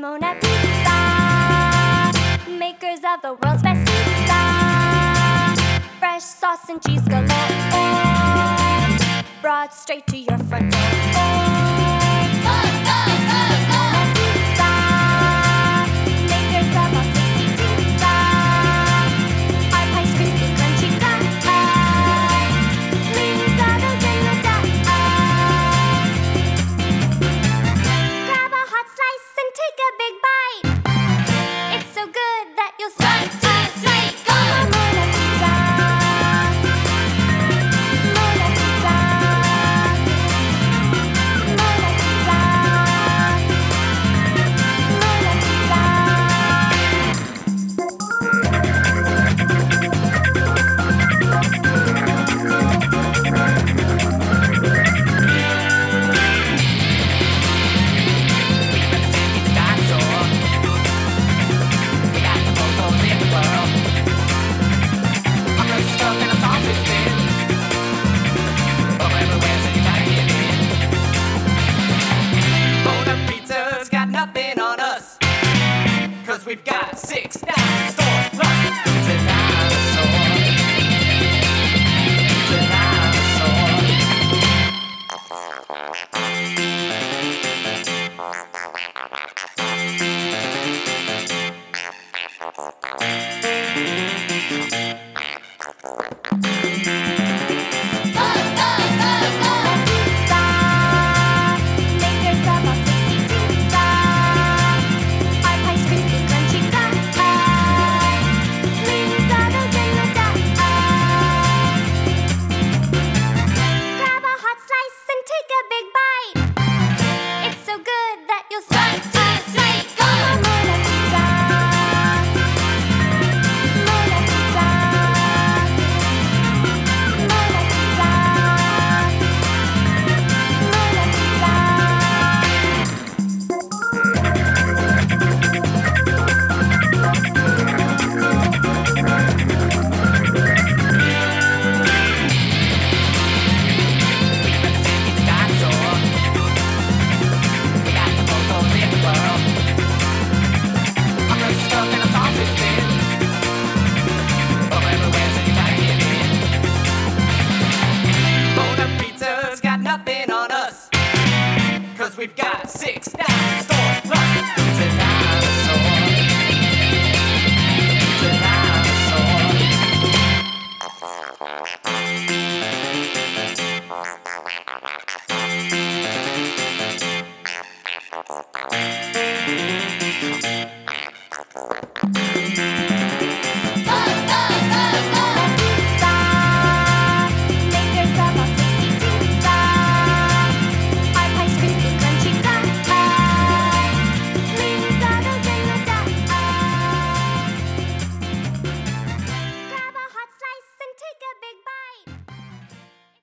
Mona Pizza, makers of the world's best pizza. Fresh sauce and cheese galore, brought straight to your front door. We've got 6 9 stores plus it's a dinosaur. It's a dinosaur. We've got 6 9 stores plus it's a dinosaur. It's a dinosaur.